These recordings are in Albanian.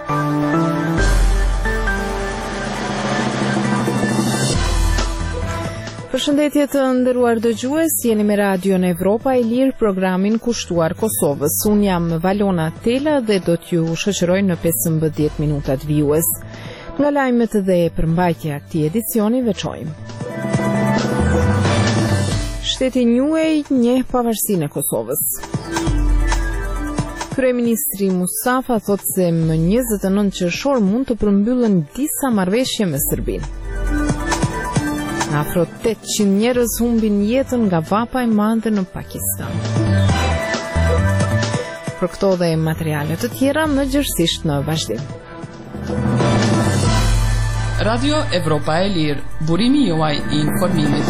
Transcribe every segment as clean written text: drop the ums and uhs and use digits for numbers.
Përshëndetje të nderuar dëgjues, jeni me Radion Evropa e Lirë, programin kushtuar Kosovës. Unë jam Valona Tela dhe do t'ju shoqëroj në 15 minutat vijues. Nga lajmet dhe përmbajtja e këtij edicioni veçojmë. Shteti njuaj njeh pavarësinë e Kosovës. Kryeministri Mustafa thotë se më 29 qershor mund të përmbyllen disa marrëveshje me Serbinë. Afro 800 njerëz humbin jetën nga vapa e madhe në Pakistan. Për këto dhe materiale të tjera më gjërësisht në vazhdim. Radio Evropa e Lirë, burimi juaj i informimit.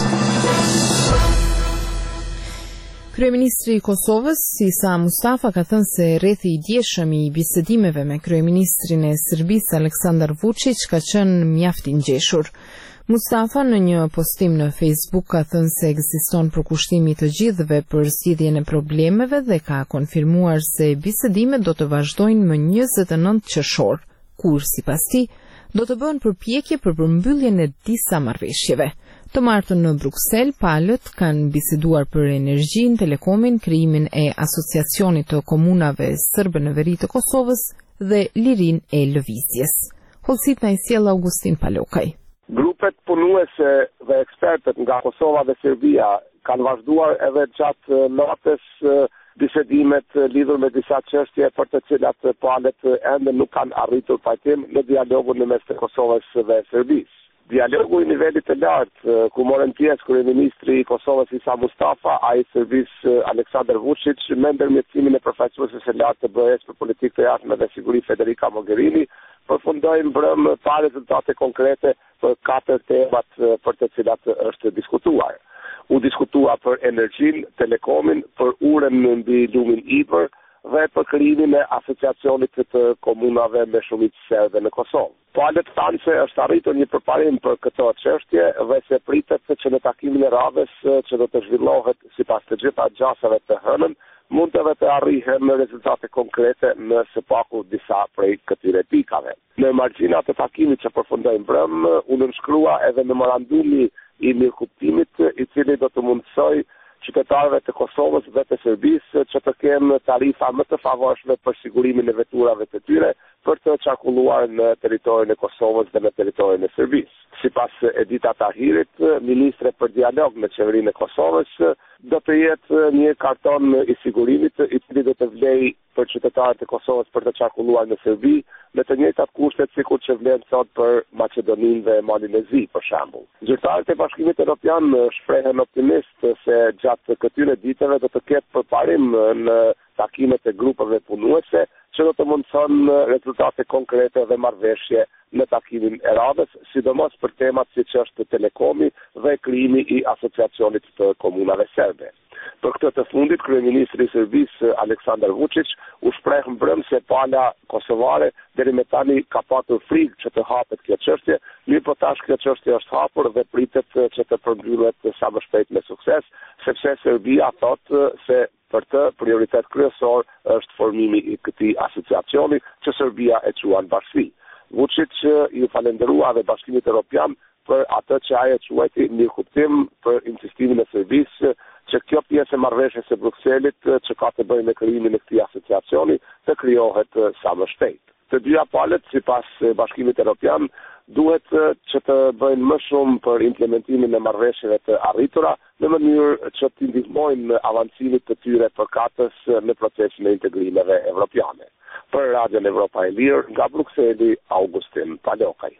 Kryeministri i Kosovës, Isa Mustafa, ka thënë se rrethi i djeshëm i bisedimeve me kryeministrin e Serbisë Aleksandar Vučić ka qenë mjaft i ngjeshur. Mustafa në një postim në Facebook ka thënë se ekziston përkushtimi të gjithëve për zgjidhjen e problemeve dhe ka konfirmuar se bisedimet do të vazhdojnë më 29 qershor, kur sipas tij do të bëhen përpjekje për përmbylljen e disa marrëveshjeve. Të martën në Bruksel, palët kanë biseduar për energjinë, telekomin, krijimin e asociacionit të komunave serbe në veri të Kosovës dhe lirinë e lëvizjes. Hollësit na i sjell Augustin Palokaj. Grupet punuese dhe ekspertët nga Kosova dhe Serbia kanë vazhduar edhe gjatë natës bisedimet lidhur me disa çështje për të cilat palët ende nuk kanë arritur pajtim në dialogun në mes të Kosovës dhe Serbisë. Dialogu i nivelit të lartë, ku morën pjesë kryeministri i Kosovës Isa Mustafa, ai i Serbisë Aleksandar Vučić, me ndërmjetësimin e përfaqësueses së lartë të BE-s për politikë të jashtme dhe siguri Federica Mogherini, përfundoi mbrëm pa rezultate konkrete për 4 temat për të cilat është diskutuar. U diskutua për energjinë, telekomin, për urën mbi lumin Ibër dhe për krijimin e asociacionit të komunave me shumicë serbe në Kosovë. Palët thanë se është arritur një përparim për këtë çështje dhe se pritet që në takimin e radhës që do të zhvillohet sipas të gjitha gjasave të hënën, mund të arrihen rezultate konkrete në së paku disa prej këtyre pikave. Në margjinat të takimit që përfundoi mbrëm, u nënshkrua edhe memorandumi i mirëkuptimit, i cili do të mundsoj qytetarëve të Kosovës dhe të Serbisë që të kenë tarifa më të favorshme për sigurimin e veturave të tyre për të qarkulluar në territorin e Kosovës dhe në territorin e Serbisë. Sipas Edita Tahirit, ministre për dialog në qeverinë e Kosovës, do të jetë një karton i sigurimit i cili do të vlejë për qytetarët e Kosovës për të qarkulluar në Serbi me të njëjtat kushtet sikur që vlen sot për Maqedoninë dhe Malin e Zi, për shembull. Zyrtarët e Bashkimit Evropian shprehen optimist se gjatë këtyre ditëve do të ketë përparim në takimet e grupeve punuese që do të mundson rezultate konkrete dhe marrëveshje në takimin e radhës, sidomos për temat siç është telekomi dhe krijimi i asociacionit të komunave serbe. Për këtë të fundit, kryeministri i Serbisë Aleksandar Vučić u shpreh mbrëm se pala kosovare deri me tani ka patur frikë që të hapet kjo çështje, mirë po tash kjo çështje është hapur dhe pritet që të përmbyllet sa më shpejt me sukses, sepse Serbia thotë se për të prioritet kryesor është formimi i këtij asociacioni që Serbia e quan bashkësi. Vučić i falenderua dhe Bashkimit Evropian për atë që ai e quajti mirëkuptim për insistimin e Serbisë që kjo pjesë e marrëveshjes së Brukselit që ka të bëjë me krijimin e këtij asociacioni të krijohet sa më shpejt. Të dyja palët, sipas Bashkimit Evropian, duhet që të bëjnë më shumë për implementimin e marrëveshjeve të arritura në mënyrë që të ndihmojnë avancimit të tyre përkatës në procesin e integrimeve evropiane. Për Radion Evropa e Lirë, nga Brukseli, Augustin Palokaj.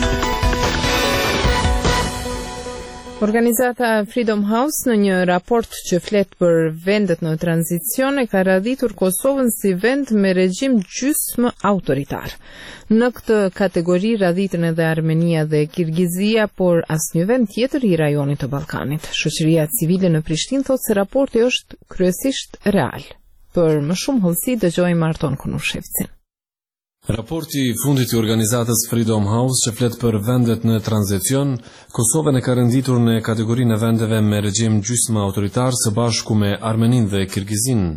Organizata Freedom House në një raport që flet për vendet në tranzicion e ka radhitur Kosovën si vend me regjim gjysmë autoritar. Në këtë kategori radhitën edhe Armenia dhe Kirgizia, por asnjë vend tjetër i rajonit të Ballkanit. Shoqëria civile në Prishtinë thotë se raporti është kryesisht real. Për më shumë hollësi dëgjojmë Arton Kunushevcin. Raporti i fundit i organizatës Freedom House që flet për vendet në tranzicion, Kosovën e ka renditur në kategorinë e vendeve me regjim gjysmë autoritar së bashku me Armeninë dhe Kirgizinë.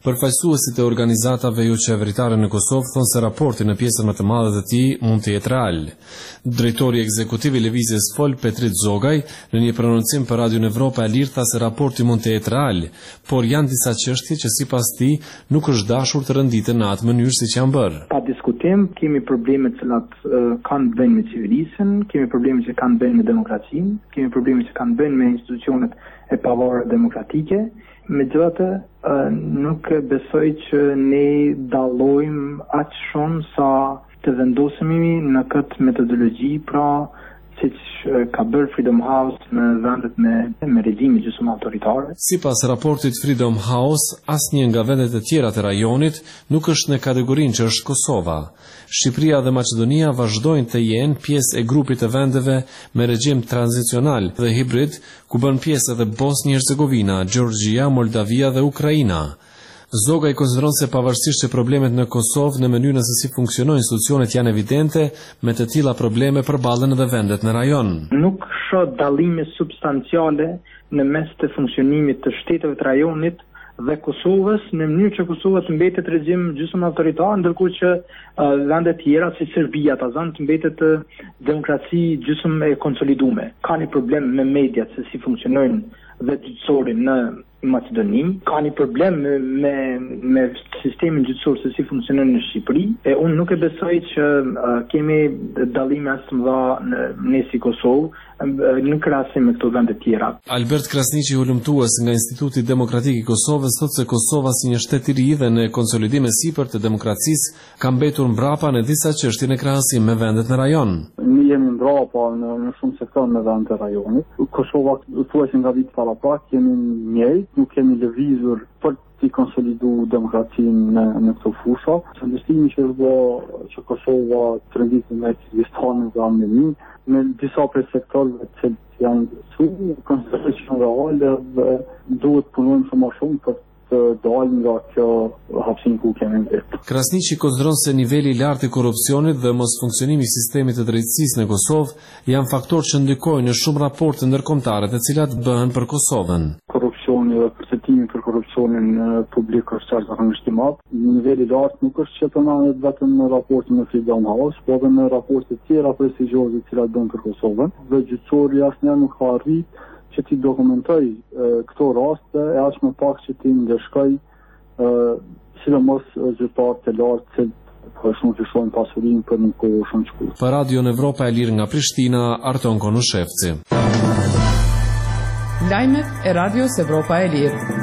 Përfaqësuesit e organizatave jo qeveritare në Kosovë thonë se raporti në pjesën më të madhe të tij mund të jetë real. Drejtori ekzekutiv i Lëvizjes Fol, Petrit Zogaj, në një prononcim për Radion Evropa e Lirë tha se raporti mund të jetë real, por janë disa çështje që sipas tij nuk është dashur të rënditen në atë mënyrë siç janë bërë. Pa diskutim, kemi probleme të cilat kanë të bëjnë me civilisën, kemi probleme që kanë të bëjnë me demokracinë, kemi probleme që kanë të bëjnë me institucionet e pavarura demokratike. Megjithatë, nuk besoj që ne dallojmë aq shumë sa të vendosemi në këtë metodologji, pra siç ka bërë Freedom House në vendet me regjime gjysmë autoritare. Sipas raportit Freedom House, asnjë nga vendet e tjera të rajonit nuk është në kategorinë që është Kosova. Shqipëria dhe Maqedonia vazhdojnë të jenë pjesë e grupit të vendeve me regjim tranzicional dhe hibrid, ku bën pjesë edhe Bosnjë-Hercegovina, Gjeorgjia, Moldavia dhe Ukraina. Zoga i konsideron se pavarësisht që problemet në Kosovë në mënyrën se si funksionojnë institucionet janë evidente, me të tilla probleme përballen edhe vendet në rajon. Nuk shoh dallime substanciale në mes të funksionimit të shteteve të rajonit dhe Kosovës, në mënyrë që Kosova të mbetet regjim gjysmë autoritar, ndërkohë që vende tjera si Serbia të mbetet demokraci gjysmë e konsoliduar. Ka një problem me mediat se si funksionojnë dhe gjyqësorin në Maqedoni, ka një problem me sistemin gjyqësor se si funksionon në Shqipëri, e unë nuk e besoj që kemi dallime as të mëdha në si Kosovë në krahasim me këto vende tjera. Albert Krasniqi, hulumtues nga Instituti Demokratik i Kosovës, thotë se Kosova si një shtet i ri dhe në konsolidim e sipër të demokracisë ka mbetur mbrapa në disa çështje në krahasim me vendet në rajon. Ne jemi mbrapa në shumë sektor në vendet e rajonit. Kosova thuajse nga vit para pak jemi njëjtë, nuk kemi lëvizur për të konsoliduar demokracinë në këto fusha. Qëndrimi që është bërë që Kosova të renditë me Kyrgyzstanin dhe Armeninë, në disa prej sektorëve që janë shumë konsiderojnë reale dhe duhet punojmë shumë më shumë për të dalë nga kjo hapësinë ku kemi vetë. Krasniqi konsideron se niveli i lartë i korrupsionit dhe mos funksionimi i sistemit të drejtësisë në Kosovë janë faktorë që ndikojnë në shumë raporte ndërkombëtare të cilat bëhen për Kosovën. Korrupsioni dhe përcetimi për korrupsionin publik është zakonisht i madh. Niveli i lartë nuk është çetonanet vetëm në raportin me Freedom House, por edhe në raporte të tjera prestigjioze të cilat bëhen për Kosovën. Dhe gjyqësori asnjëherë nuk ka arritur që ti dokumentoj këto raste e aq më pak që ti ndeshkoj sidomos zyrtarët e lartë që shumë fishojnë pasurinë për një kohë shumë të shkurtër. Për Radion Evropa e Lirë nga Prishtina, Arton Konushevci. Lajmet e Radios Evropa e Lirë.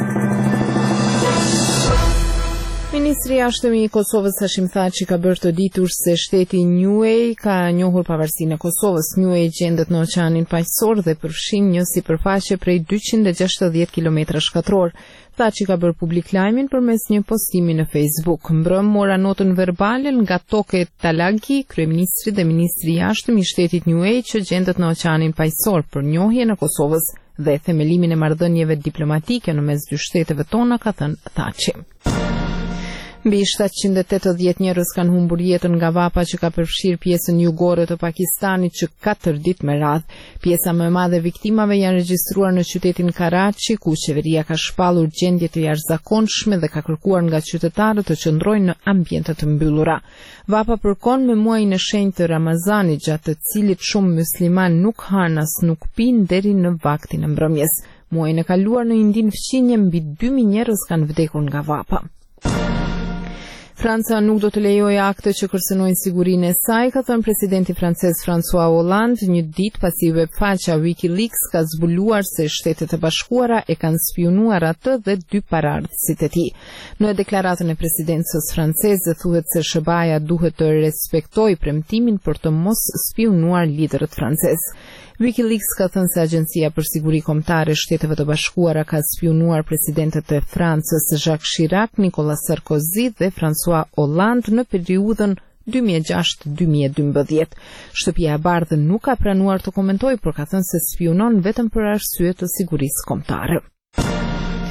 Ministri i Jashtëm i Kosovës Hashim Thaçi ka bërë të ditur se shteti Niue ka njohur pavarësinë e Kosovës. Niue gjendet në Oqeanin Paqësor dhe përfshin një sipërfaqe prej 260 km². Thaçi ka bërë publik lajmin përmes një postimi në Facebook. Mbrëm mora notën verbale nga Toke Talagi, kryeministri dhe ministri i Jashtëm i shtetit Niue që gjendet në Oqeanin Paqësor për njohjen e Kosovës dhe themelimin e marrëdhënieve diplomatike në mes dy shteteve tona, ka thënë Thaçi. Mbi 780 njerëz kanë humbur jetën nga vapa që ka përfshirë pjesën jugore të Pakistanit që 4 ditë me radhë. Pjesa më e madhe e viktimave janë regjistruar në qytetin Karachi, ku qeveria ka shpallur gjendje të jashtëzakonshme dhe ka kërkuar nga qytetarët të qëndrojnë në ambiente të mbyllura. Vapa përkon me muajin e shenjtë të Ramazanit, gjatë të cilit shumë musliman nuk hanë as nuk pinë deri në vaktin e mbrëmjes. Muajin e kaluar në Indin fqinje mbi 2000 njerëz kanë vdekur nga vapa. Franca nuk do të lejojë akte që kërcënojnë sigurinë e saj, ka thënë presidenti francez François Hollande, një ditë pasi webfaqja WikiLeaks ka zbuluar se Shtetet e Bashkuara e kanë spionuar atë dhe 2 paraardhësit e tij. Në deklaratën e presidencës franceze thuhet se SBA duhet të respektojë premtimin për të mos spionuar liderët francez. WikiLeaks ka thënë se Agjencia për Siguri Kombëtare e Shteteve të Bashkuara ka spionuar presidentët e Francës Jacques Chirac, Nicolas Sarkozy dhe François Hollande në periudhën 2006-2012. Shtëpia e Bardhë nuk ka pranuar të komentojë, por ka thënë se spionon vetëm për arsye të sigurisë kombëtare.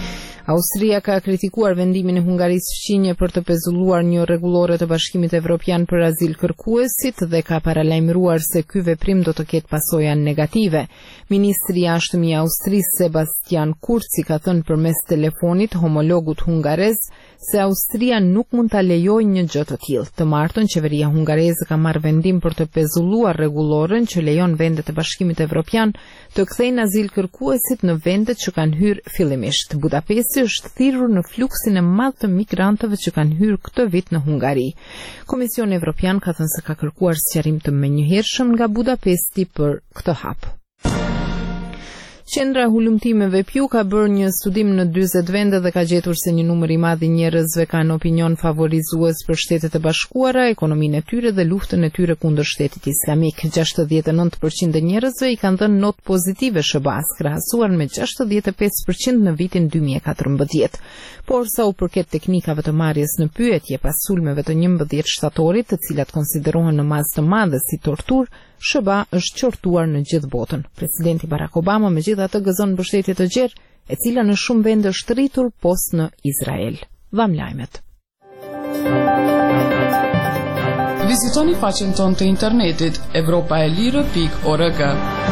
Austria ka kritikuar vendimin e Hungarisë fqinje për të pezulluar një rregullore të Bashkimit Evropian për azil kërkuesit dhe ka paralajmëruar se ky veprim do të ketë pasoja negative. Ministri i jashtëm i Austrisë Sebastian Kurz i ka thënë përmes telefonit homologut hungarez se Austria nuk mund ta lejojë një gjë të tillë. Të martën qeveria hungareze ka marrë vendim për të pezulluar rregulloren që lejon vendet e Bashkimit Evropian të kthejnë azil kërkuesit në vendet që kanë hyrë fillimisht. Budapesti është thirrur në fluksin e madh të migrantëve që kanë hyrë këtë vit në Hungari. Komisioni Evropian ka thënë se ka kërkuar sqarim të menjëhershëm nga Budapesti për këtë hap. Qendra e hulumtimeve Pew ka bërë një studim në 40 vende dhe ka gjetur se një numër i madh i njerëzve kanë opinion favorizues për Shtetet e Bashkuara, ekonominë e tyre dhe luftën e tyre kundër Shtetit Islamik. 69% e njerëzve i kanë dhënë notë pozitive SBA-s, krahasuar me 65% në vitin 2014. Por sa u përket teknikave të marrjes në pyetje pas sulmeve të 11 shtatorit, të cilat konsiderohen në mazë të madhe si torturë, SBA është qortuar në gjithë botën. Presidenti Barack Obama megjithatë gëzon mbështetje të gjerë, e cila në shumë vende është rritur post në Izrael. Vam lajmet. Vizitoni faqen tonë të internetit europaelire.org.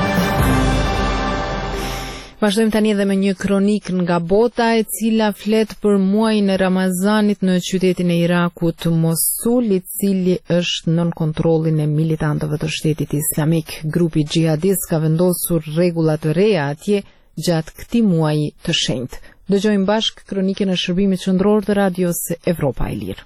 Vazhdojmë tani edhe me një kronik nga bota e cila flet për muajin e Ramazanit në qytetin e Irakut Mosul, i cili është nën kontrollin e militantëve të Shtetit Islamik. Grupi xhihadist ka vendosur rregulla të reja atje gjatë këtij muaji të shenjtë. Dëgjojmë bashk kronikën e shërbimit qendror të radios Evropa e Lirë.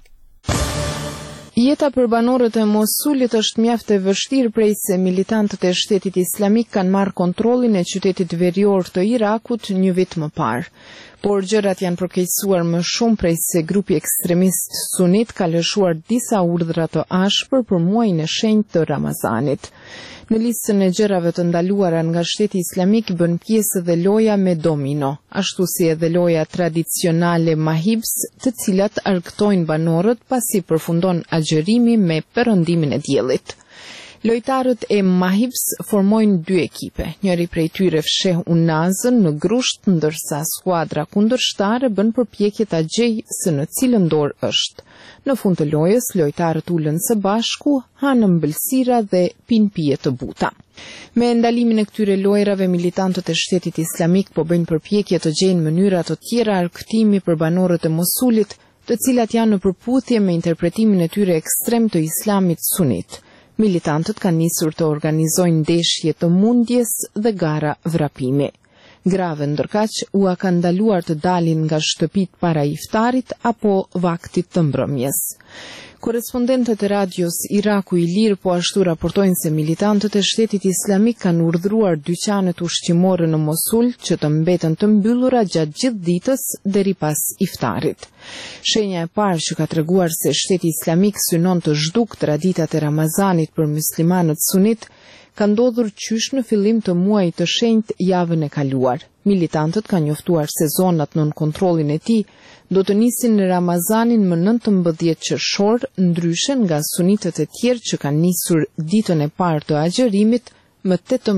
Jeta për banorët e Mosulit është mjaft e vështirë prej se militantët e Shtetit Islamik kanë marrë kontrollin e qytetit verior të Irakut një vit më parë. Por gjërat janë përkeqësuar më shumë prej se grupi ekstremist sunit ka lëshuar disa urdhra të ashpër për muajin e shenjtë të Ramazanit. Në listën e gjërave të ndaluara nga Shteti Islamik bën pjesë edhe loja me domino, ashtu si edhe loja tradicionale mahibs, të cilat argëtojnë banorët pasi përfundon agjërimi me perëndimin e diellit. Lojtarët e mahibs formojnë dy ekipe. Njëri prej tyre fsheh unazën në grusht, ndërsa skuadra kundërshtare bën përpjekje ta gjejë se në cilën dorë është. Në fund të lojës, lojtarët ulen së bashku, hanë ëmbëlsira dhe pinë pije të buta. Me ndalimin e këtyre lojrave, militantët e Shtetit Islamik po bëjnë përpjekje të gjejnë mënyra të tjera argëtimi për banorët e Mosulit, të cilat janë në përputhje me interpretimin e tyre ekstrem të Islamit sunit. Militantët kanë nisur të organizojnë ndeshje të mundjes dhe gara vrapimi. Grave ndërkaq u ka ndaluar të dalin nga shtëpit para iftarit apo vaktit të mbrëmjes. Korespondentët e radios Iraku i Lirë po ashtu raportojnë se militantët e Shtetit Islamik kanë urdhëruar dyqanet ushqimore në Mosul që të mbeten të mbyllura gjatë gjithë ditës deri pas iftarit. Shenja e parë që ka treguar se Shteti Islamik synon të zhduk traditat e Ramazanit për muslimanët sunit ka ndodhur qysh në fillim të muajit të shenjtë javën e kaluar. Militantët kanë njoftuar se zonat nën kontrollin e tij do të nisin në Ramazanin më 19 qershor, ndryshe nga sunitët e tjerë që kanë nisur ditën e parë të agjërimit më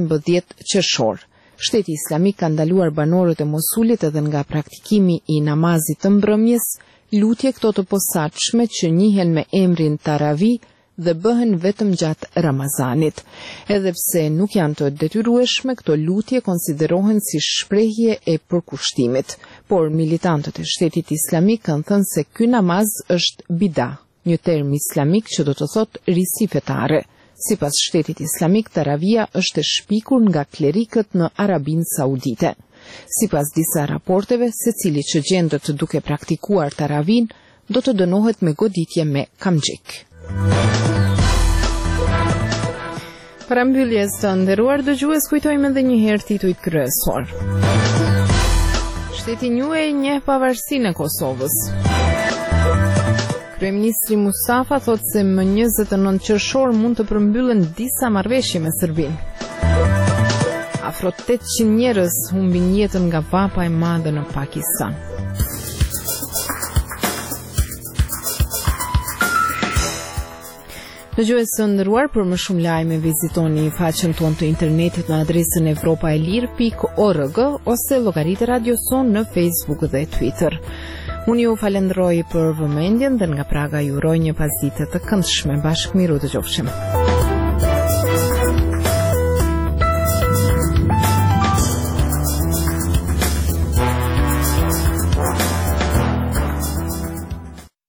18 qershor. Shteti Islamik ka ndaluar banorët e Mosulit edhe nga praktikimi i namazit të mbrëmjes, lutje këto të posaçme që njihen me emrin Taravi dhe bëhen vetëm gjatë Ramazanit. Edhe pse nuk janë të detyrueshme, këto lutje konsiderohen si shprehje e përkushtimit, por militantët e Shtetit Islamik kanë thënë se ky namaz është bida, një term islamik që do të thotë risi fetare. Sipas Shtetit Islamik, Taravia është e shpikur nga klerikët në Arabinë Saudite. Sipas disa raporteve, secili që gjendet duke praktikuar Taravin do të dënohet me goditje me kamxhik. Para mbylljes të nderuar dëgjues, kujtojmë edhe një herë titujt kryesor. Shteti Njuaj njeh pavarësinë e Kosovës. Kryeministri Mustafa thot se më 29 qershor mund të përmbyllen disa marrëveshje me Serbinë. Afro 800 njerëz humbin jetën nga vapa e madhe në Pakistan. Dëgjues të nderuar, për më shumë lajme vizitoni faqen tonë të internetit në adresën evropaelir.org ose llogaritë Radio Son në Facebook dhe Twitter. Unë ju falenderoj për vëmendjen dhe nga Praga ju uroj një pasditë të këndshme. Bashkë miru, dëgjofshim.